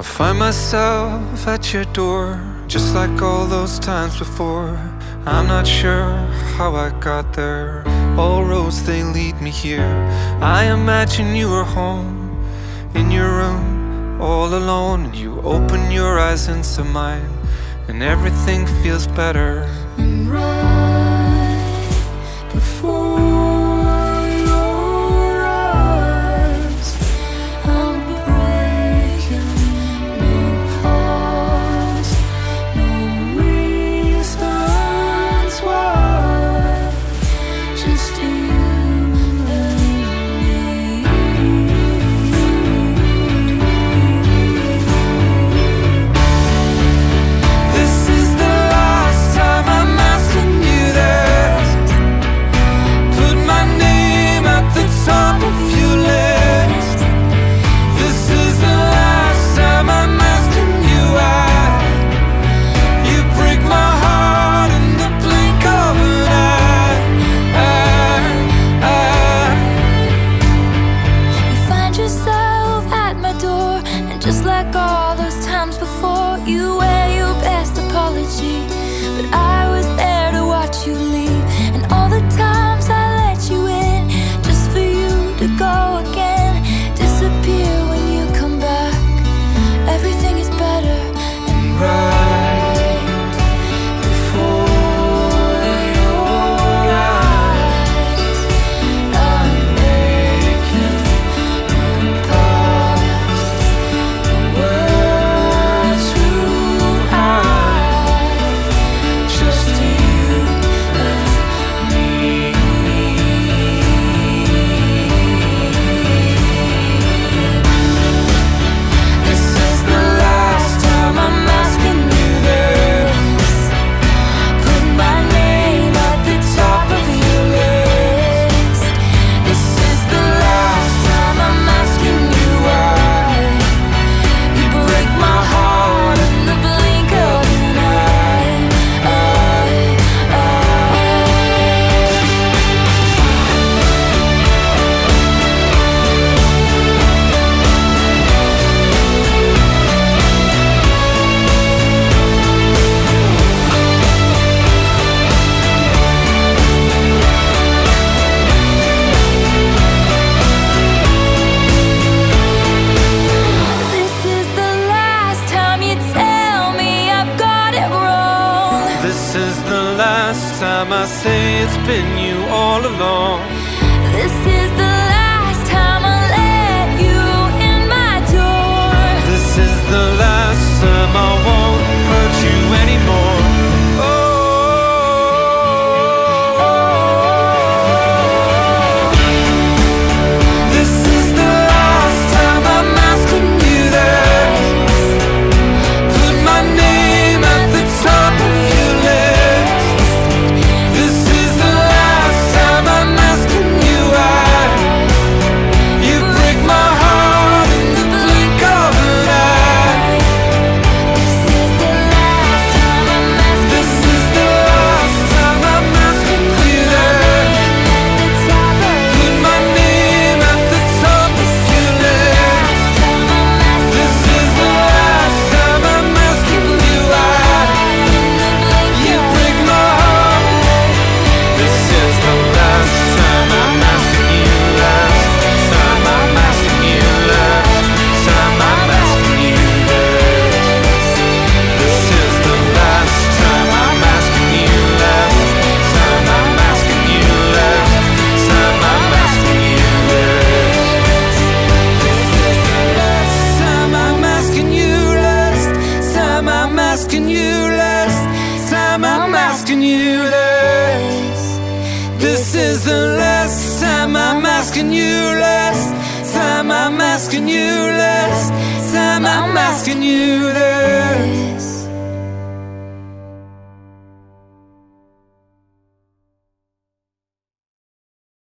I find myself at your door, just like all those times before. I'm not sure how I got there. All roads, they lead me here. I imagine you were home, in your room, all alone, and you open your eyes into mine, and everything feels better. And right before your eyes, I'm breaking. No pause, no reasons why, just you and me. This is the last time I'm asking you that. Put my name at the top of your list. This is the last time I'm asking you out. You break my heart in the blink of an eye. You find yourself at my door, and just like all those times before, you wear your best apology. But I was there to watch you leave, and all the times I let you in, just for you to go again, disappear when you come back. Everything is better and right before your eyes. I'm making no past, no words to hide, just you and me. This is the last time I'm asking you this. Put my name at the top of your list. This is the last time I'm asking you why. You break my heart in the blink of an eye. This is the last time you tell me I've got it wrong. This is the last time I say it's been you all along. This is the last time I let you in my door. This is the last time I won't hurt you anymore. Oh, this is the last time I'm asking you that. Put my name at the top of your list. This is the last time I'm asking you out. You break my heart in the blink of an eye. This is the last time I'm asking. This is the last time I'm asking you that. At the top of Put my name at the top of your list. time I'm asking. This is the last time I'm asking you out. You break my heart. This is the last time I'm asking you last. Time I'm asking you last. Time I'm asking you last. This is the last time I'm asking you last. Time I'm asking you last. Time I'm asking you last. This is the last time I'm asking you last. Time I'm asking you last. Time I'm asking you last. This is the last time I'm asking you last. Time I'm asking you last. Time I'm asking you last.